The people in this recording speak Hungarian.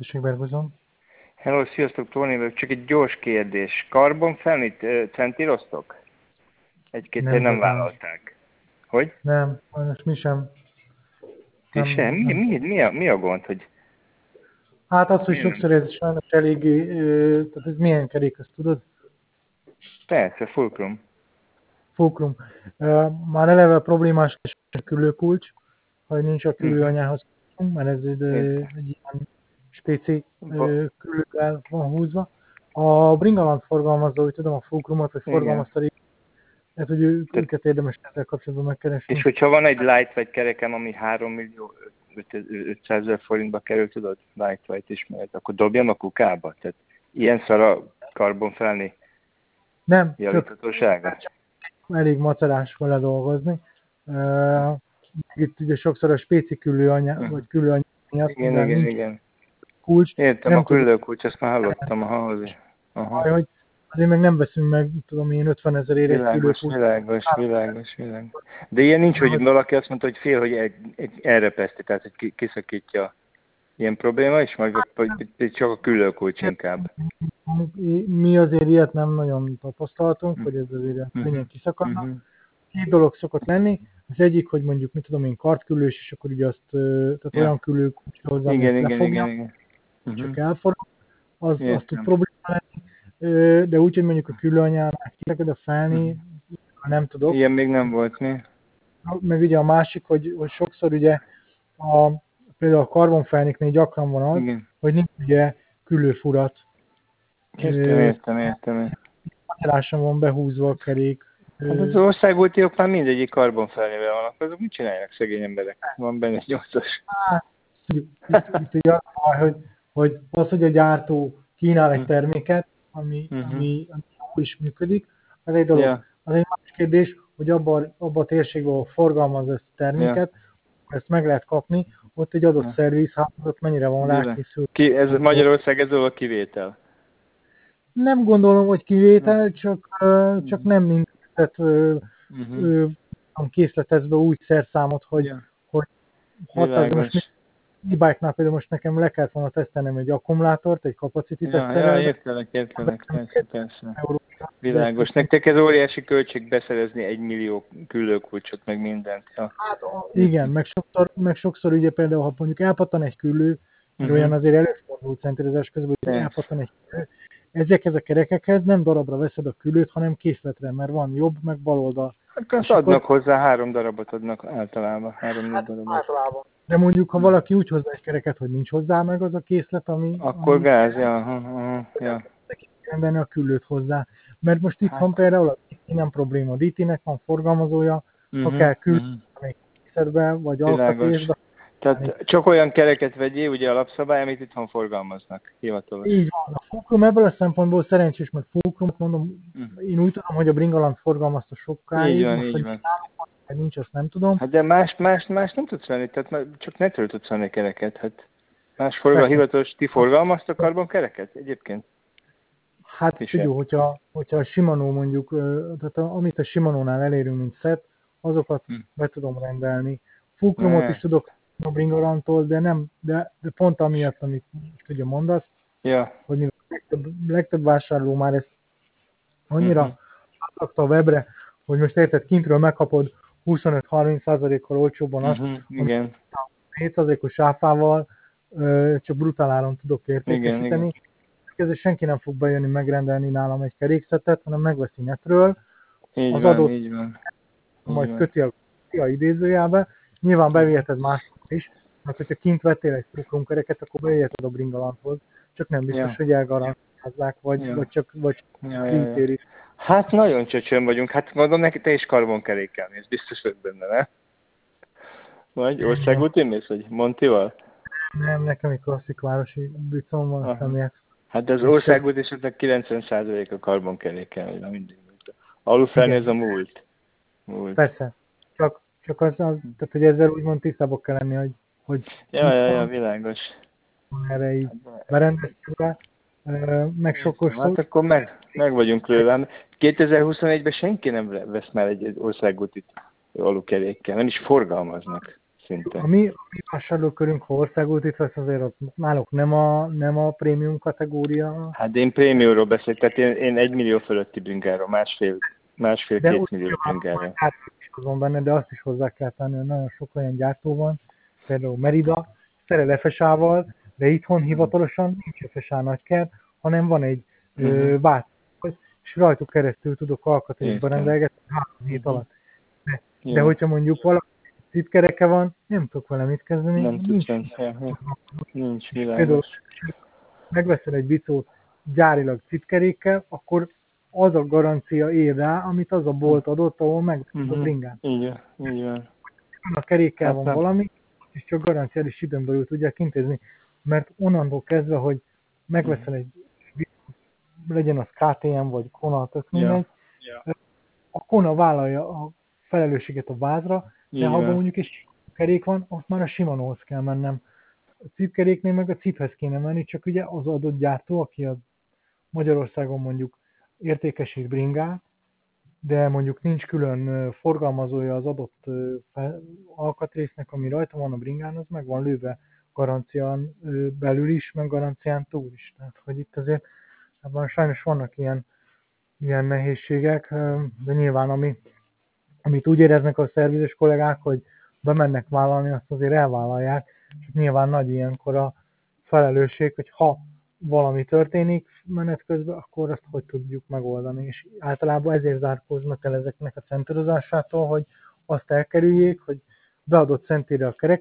Tessék, Bergozom. Hello, sziasztok, Tóni vagyok. Csak egy gyors kérdés. Karbonfelnit centíroztok? Egy-kétszer nem vállalták. Hogy? Nem, sajnos mi sem. Ti sem? Mi a gond, hogy... Hát az, hogy sokszor ez sajnos eléggé, tehát ez milyen kerék, ezt tudod? Persze, fulcrum. Fulcrum. Már eleve problémás a küllőkulcs, hogy nincs a küllőanyához, mert ez egy ilyen spéci küllővel van húzva. A Bringaland forgalmazó, hogy tudom, a fulcrumot, vagy forgalmazta, tehát hogy őket érdemes ezzel kapcsolatban megkeresni. És hogyha van egy lightweight kerekem, ami 3.500.000 forintba kerül, tudod, lightweight ismeret, akkor dobjam a kukába? Tehát ilyen szar a karbonfelni javíthatósága? Elég macerás vele dolgozni. Itt ugye sokszor a spéci küllőanyag, vagy küllőanyag miatt, igen. Kulcs. Értem, a küllőkulcs, ezt már hallottam. Hogy azért meg nem veszünk meg, tudom én, 50 000 ér egy küllőkulcs. Világos. De ilyen nincs, hogy valaki azt mondta, hogy fél, hogy elrepeszti, tehát hogy kiszakítja. Ilyen probléma is, vagy csak a küllőkulcs inkább? Mi azért ilyet nem nagyon tapasztaltunk, hogy ez azért könnyen kiszakadna. Két dolog szokott lenni. Az egyik, hogy mondjuk, mit tudom én, kartküllős, és akkor ugye azt, tehát olyan küllőkulcsra hozzá, amit lefogja, csak elforog, az tud probléma lenni. De úgy, hogy mondjuk a küllőanyánál kiszakad a felni, nem tudok. Ilyen még nem volt, mi? Meg ugye a másik, hogy sokszor ugye például a karbonfelniknél gyakran van az, hogy nincs ugye küllőfurat. Értem. Magyaráson van behúzva a kerék. Hát az országútiok már mindegyik karbonfelnivel vannak, azok mit csinálják szegény emberek? Van benne egy 8-as. Itt ugye hogy az, hogy a gyártó kínál egy terméket, ami jól is működik, az egy dolog. Az egy más kérdés, hogy abban a térségben, ahol forgalmaz ezt a terméket, ezt meg lehet kapni, ott egy adott szervizhálózat mennyire van rákészül. Magyarország ez a kivétel? Nem gondolom, hogy kivétel, csak nem mindent készletez be úgy szerszámot, hogy 600, most e-bike-nál például most nekem le kellett volna tesztelnem egy akkumulátort, egy capacity teszterrel. Értelek, persze. Világos. Nektek ez óriási költség beszerezni 1 millió küllőkulcsot, meg mindent. Ja. Hát, igen, meg sokszor ugye például, ha mondjuk elpattan egy küllő, olyan azért előfordul centrázás közben, hogy elpattan egy küllő. Ezek a kerekekhez nem darabra veszed a küllőt, hanem készletre, mert van jobb, meg bal oldal. Hát adnak hozzá 3 darabot adnak általában, 3-4 darabot. Általában. De mondjuk, ha valaki úgy hozzá egy kereket, hogy nincs hozzá meg az a készlet, akkor gáz, venni a küllőt hozzá. Mert most itt van például a DT nem probléma. A DT-nek van forgalmazója, ha kell küldeni készletbe, vagy alkatrészbe. Tehát csak olyan kereket vegyél, ugye alapszabály, amit itthon forgalmaznak, hivatalos. Így van. A Fulcrum ebből a szempontból szerencsés, mert Fulcrumot mondom, én úgy tudom, hogy a Bringaland forgalmazta sokáig. Így van. Nincs, azt nem tudom. Hát de más nem tudsz venni, tehát csak netről tudsz venni kereket. Hát más hivatalos, ti forgalmaztak karbonkereket egyébként? Hát figyelj, hogyha a Shimano mondjuk, tehát amit a Shimano-nál elérünk, mint szett, azokat be tudom rendelni. Fulcrumot is tudok a Bringalandtól, de pont amiatt, amit ugye mondasz, hogy legtöbb vásárló már ezt annyira átrakta a webre, hogy most érted, kintről megkapod 25-30%-kal olcsóbban azt, igen. 7%-os áfával csak brutál áron tudok értékesíteni. Ezzel senki nem fog bejönni megrendelni nálam egy kerékszettet, hanem megveszi netről. Így van. Majd köti a idézőjelbe. Nyilván beviheted máshol is, mert hogyha kint vettél egy Fulcrum kereket, akkor beviheted a Bringalandhoz. Csak nem biztos, hogy elgarantázzák, vagy csak kintéri. Hát nagyon csöcsön vagyunk. Hát mondom neki, te is karbonkerékkel mész, biztos vagy benne, ne? Vagy országútin mész, vagy Montival? Nem, nekem egy klasszik városi bicom van, aztán hát az országút és ennek 90% a karbonkerékkel, vagy mindig. Alulfelni ez a múlt. Persze. Csak az, tehát hogy ezzel úgymond tisztábbak kell lenni, hogy világos. Erre így berendeztük be, meg sokszor. Hát akkor meg vagyunk lőve. 2021-ben senki nem vesz már egy országútit alukerékkel, nem is forgalmaznak. szinte. A mi vásárlókörünk, ha országútit vesz, azért ott náluk nem a prémium kategória. Hát én prémiumról beszélek, tehát én 1 millió fölötti bringáról, másfél-két millió bringáról. Azon benne, de azt is hozzá kell tenni, hogy nagyon sok olyan gyártó van, például Merida, szerel FSA-val, de itthon hivatalosan nincs FSA nagykert, hanem van egy vált, és rajtuk keresztül tudok alkatrészbe rendelgetni 3 hét alatt. De hogyha mondjuk valaki cipkereke van, nem tudok vele mit kezdeni. Nem nincs világos. Például megveszel egy bicót gyárilag cipkerékkel, akkor az a garancia ér rá, amit az a bolt adott, ahol megveszed a bringát. Így van. A kerékkel van valami, és csak garanciális időn belül tudják intézni, mert onnantól kezdve, hogy megveszel egy legyen az KTM vagy Kona, tök mindegy, a Kona vállalja a felelősséget a vázra, de ha mondjuk egy kerék van, ott már a Shimanohoz kell mennem. A cipkeréknél meg a ciphez kéne menni, csak ugye az adott gyártó, aki a Magyarországon mondjuk értékesít bringát, de mondjuk nincs külön forgalmazója az adott alkatrésznek, ami rajta van a bringán, az meg van lőve garancián belül is, meg garancián túl is. Tehát, hogy itt azért ebben sajnos vannak ilyen nehézségek, de nyilván amit úgy éreznek a szervizes kollégák, hogy bemennek vállalni, azt azért elvállalják, és nyilván nagy ilyenkor a felelősség, hogy ha valami történik menet közben, akkor azt hogy tudjuk megoldani. És általában ezért zárkóznak el ezeknek a centerozásától, hogy azt elkerüljék, hogy beadott centére a